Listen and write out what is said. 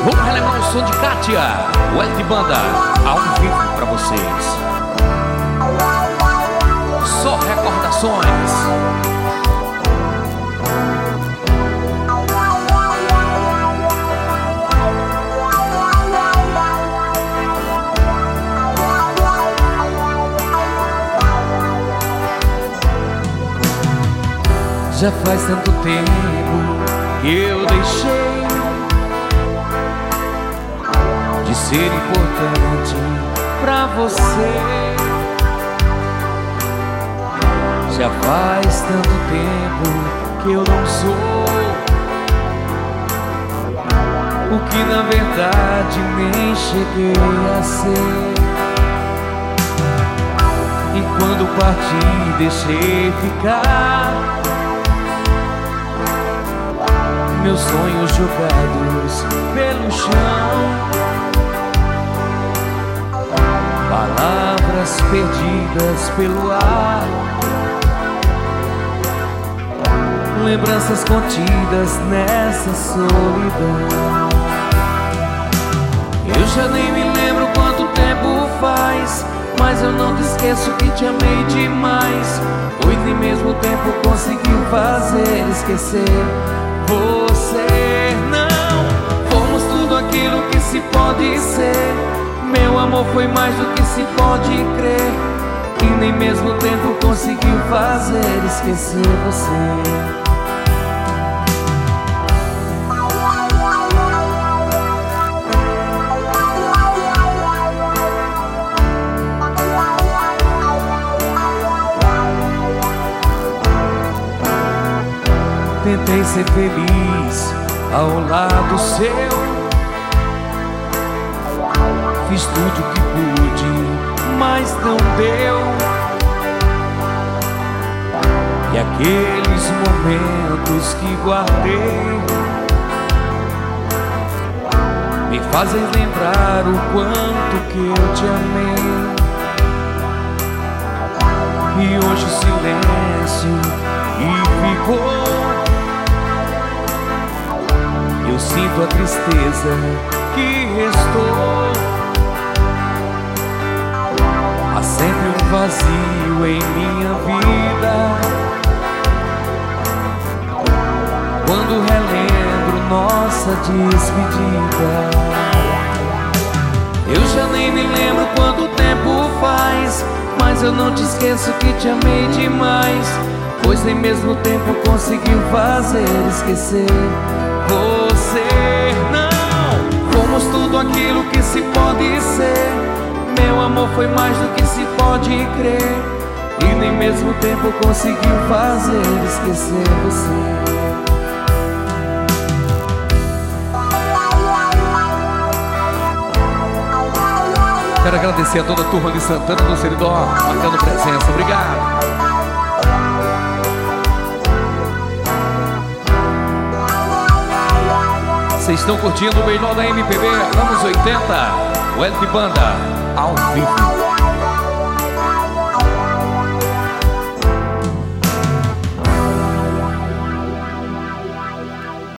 Vamos relembrar o som de Kátia, o L de Banda, ao vivo pra vocês. Só recordações. Já faz tanto tempo que eu deixei de ser importante pra você. Já faz tanto tempo que eu não sou o que na verdade nem cheguei a ser. E quando parti deixei ficar meus sonhos jogados pelo chão, palavras perdidas pelo ar, lembranças contidas nessa solidão. Eu já nem me lembro quanto tempo faz, mas eu não te esqueço que te amei demais, pois nem mesmo o tempo conseguiu fazer esquecer você. Não fomos tudo aquilo que se pode ser, meu amor foi mais do que se pode crer, e nem mesmo o tempo conseguiu fazer esquecer você. Tentei ser feliz ao lado seu, fiz tudo que pude, mas não deu. E aqueles momentos que guardei me fazem lembrar o quanto que eu te amei. E hoje o silêncio ficou. Eu sinto a tristeza que restou. Há sempre um vazio em minha vida quando relembro nossa despedida. Eu já nem me lembro quanto tempo faz, mas eu não te esqueço que te amei demais, pois nem mesmo o tempo conseguiu fazer esquecer você. Não fomos tudo aquilo que se pode ser, meu amor foi mais do que se pode crer, e nem mesmo o tempo conseguiu fazer esquecer você. Quero agradecer a toda a turma de Santana do Seridó, marcando presença. Obrigado. Vocês estão curtindo o melhor da MPB, anos 80, o L de Banda, ao vivo.